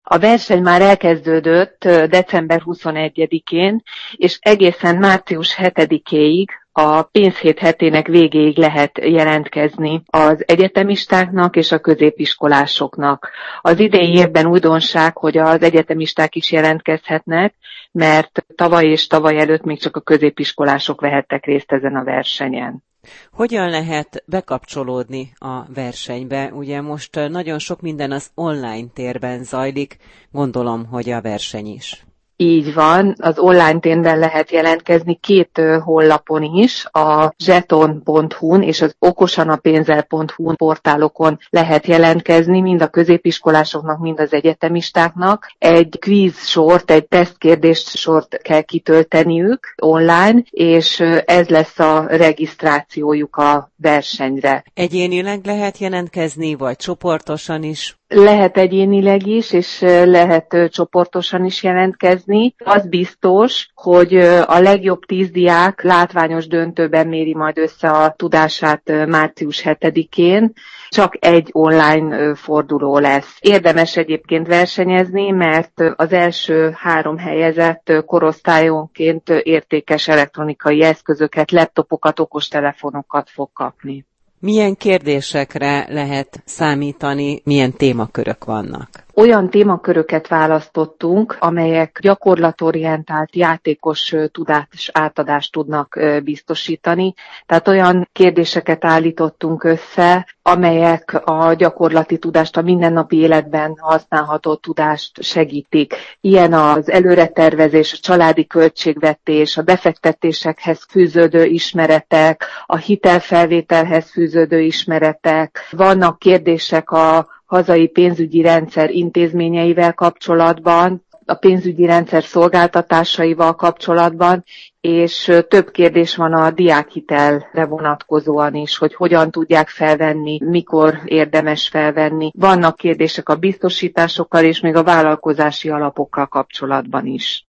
A verseny már elkezdődött december 21-én, és egészen március 7-éig, a pénzhét hetének végéig lehet jelentkezni az egyetemistáknak és a középiskolásoknak. Az idei évben újdonság, hogy az egyetemisták is jelentkezhetnek, mert tavaly és tavaly előtt még csak a középiskolások vehettek részt ezen a versenyen. Hogyan lehet bekapcsolódni a versenybe? Ugye most nagyon sok minden az online térben zajlik, gondolom, hogy a verseny is. Így van, az online térben lehet jelentkezni 2 honlapon is, a zseton.hu-n és az okosanapénzzel.hu portálokon lehet jelentkezni, mind a középiskolásoknak, mind az egyetemistáknak. Egy kvíz sort, egy tesztkérdés sort kell kitölteniük online, és ez lesz a regisztrációjuk a versenyre. Egyénileg lehet jelentkezni, vagy csoportosan is? Lehet egyénileg is, és lehet csoportosan is jelentkezni. Az biztos, hogy a legjobb 10 diák látványos döntőben méri majd össze a tudását március 7-én. Csak egy online forduló lesz. Érdemes egyébként versenyezni, mert az első 3 helyezett korosztályonként értékes elektronikai eszközöket, laptopokat, okostelefonokat fog kapni. Milyen kérdésekre lehet számítani, milyen témakörök vannak? Olyan témaköröket választottunk, amelyek gyakorlatorientált, játékos tudás átadást tudnak biztosítani. Tehát olyan kérdéseket állítottunk össze, amelyek a gyakorlati tudást, a mindennapi életben használható tudást segítik. Ilyen az előretervezés, a családi költségvetés, a befektetésekhez fűződő ismeretek, a hitelfelvételhez fűződő ismeretek. Vannak kérdések a hazai pénzügyi rendszer intézményeivel kapcsolatban, a pénzügyi rendszer szolgáltatásaival kapcsolatban, és több kérdés van a diákhitelre vonatkozóan is, hogy hogyan tudják felvenni, mikor érdemes felvenni. Vannak kérdések a biztosításokkal és még a vállalkozási alapokkal kapcsolatban is.